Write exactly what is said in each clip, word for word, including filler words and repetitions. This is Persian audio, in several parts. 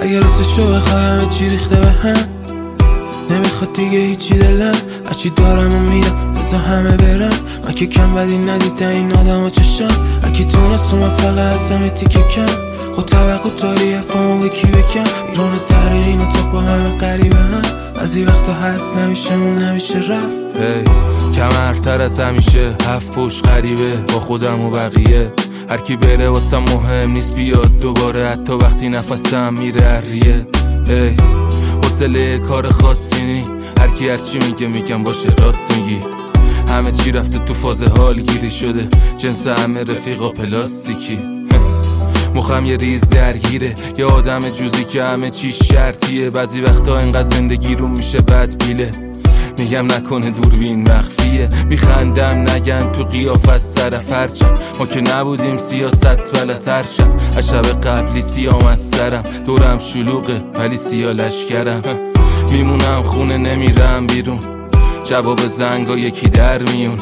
اگه راستشو بخوای همه چی ریخته به هم، نمیخواد دیگه هیچی دلم، هرچی دارم و میدم بذار همه برم. من که کم بدی ندیدن این آدم و چشم، اگه تونست اومد فقط از همه تیکه کم. خود توقع داری افامو به کی بکن، بیرون در این اتاق با همه قریبه هم. از این وقتا هست نمیشه مون نمیشه رفت. hey, کمرتر از همیشه هفت پشت غریبه با خودم و بقیه. هر کی بره واسم مهم نیست بیاد دوباره، حتی وقتی نفسم میره اریه. hey, حوصله کار خاصی نی، هر کی هر چی میگه میگم باشه راست میگی. همه چی رفته تو فاز حال گیری شده، جنس همه رفیقا پلاستیکی. مخم یه ریز درگیره، یه آدم جوزی که همه چی شرطیه. بعضی وقتا انقدر زندگی رو میشه بد پیله، میگم نکنه دوربین مخفیه. میخندم نگن تو قیافت سر فرچم، ما که نبودیم سیاست بلتر شد. از شب قبلی سیام از سرم، دورم شلوغه ولی سیا لشکرم. میمونم خونه نمیرم بیرون، جواب زنگا یکی در میون.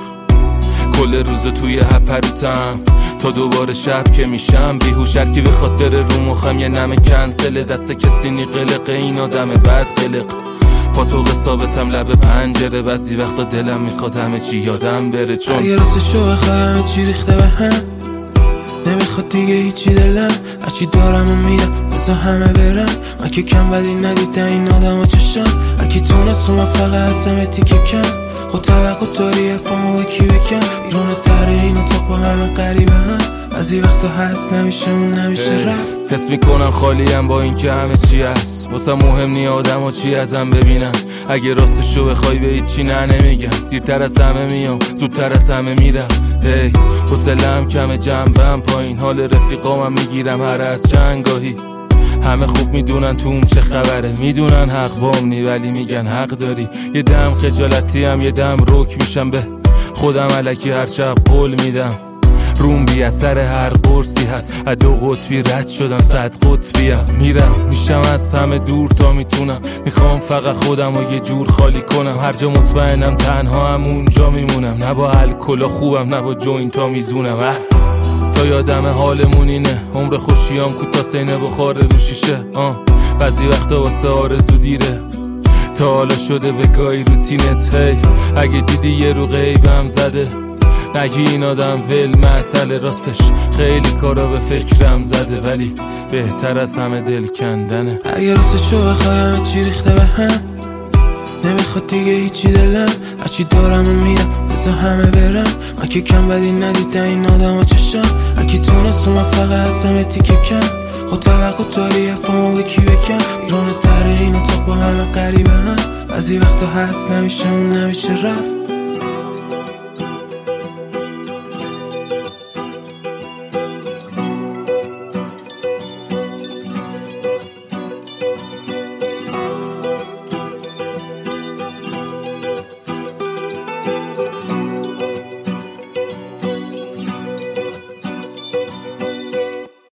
کل روز توی هپروتم تا دوباره شب که میشم بیهوش. هر کی بخواد بره رو مخم یه نمه کنسله، دست کسی نی قلقه این آدم بد قلق. پا تو ثابتم لب پنجره، بعضی وقتا دلم میخواد همه چی یادم بره. چون اگه راستشو بخوای همه چی ریخته به هم، نمیخواد دیگه هیچی دلم، هرچی دارم و میدم بذار همه برم. من که کم بدی ندیدن این آدم و چشم، هر کی تونست اومد فقط از همه تیکه کم. خود توقع داری افامو به کی بکن، بیرون در این اتاق با همه قریبه هم. از این وقتا هست نمیشه مون نمیشه رفت. حس میکنم خالیم با این که همه چی هست، واسه مهم نی آدم و چی ازم ببینم. اگه راستشو بخوای به هیچی نه نمیگم، دیرتر از همه میام زودتر از همه میرم. هی حوصله‌ام کمه جنبم پایین، حال رفیقامم میگیرم هر از چندگاهی. همه خوب میدونن توم چه خبره، میدونن حق بام نی ولی میگن حق داری. یه دم خجالتی هم یه دم روک میشم به خودم، الکی هر شب قول میدم. روم بی اثر هر قرصی هست، از دو قطبی رد شدم صد قطبیم. میرم میشم از همه دور تا میتونم، میخوام فقط خودم رو یه جور خالی کنم. هر جا مطمئنم تنها هم اونجا میمونم، نه با الکلا خوبم نه با جوینتا میزونم. تا یادم حالمون اینه، عمر خوشیام کوتا سینه بخاره رو شیشه. بعضی وقتا واسه آرزو دیره، تا حالا شده وگاهی روتینت. هی اگه دیدی یه رو غیبم زده، نگی این آدم ول معطل، راستش خیلی کارا به فکرم زده، ولی بهتر از همه دل کندنه. اگه راستشو بخوای همه چی ریخته به هم، نمیخواد دیگه هیچی دلم، هرچی دارم و میدم بذار همه برم. من که کم بدی ندیدن این آدم و چشم، هر کی تونست اومد فقط از همه تیکه کم. خود توقع داری افامو به کی بکن، بیرون در این اتاق با همه قریبه هم. بعضی وقتا هست نمیشه مون نمیشه رفت.